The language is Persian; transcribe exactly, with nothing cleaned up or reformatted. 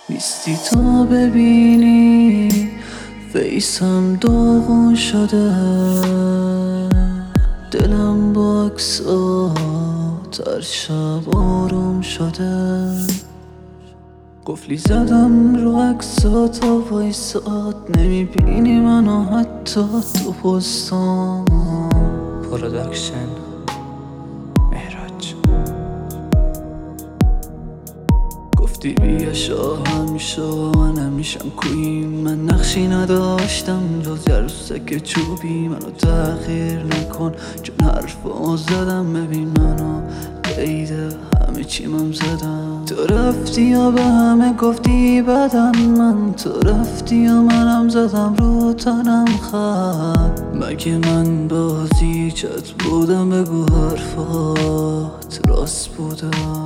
نیستی تا ببینی فیسم داغون شده، دلم با عکسات هر شب آروم شده. قفلی زدم رو عکسات تا وایسات، نمیبینی منو حتی تو پستام. پرودکشن مهراج. گفتی بیا شاهم میشو من همیشم کوین، من نقشی نداشتم جز یه روزک چوبی. منو تغییر نکن چون حرفا زدم، ببین منو قیده همه چیمم زدم. تو رفتی یا به همه گفتی بدن من، تو رفتی یا منم زدم رو تنم خط. مگه من بازی چت بودم؟ بگو حرفات راست بودم.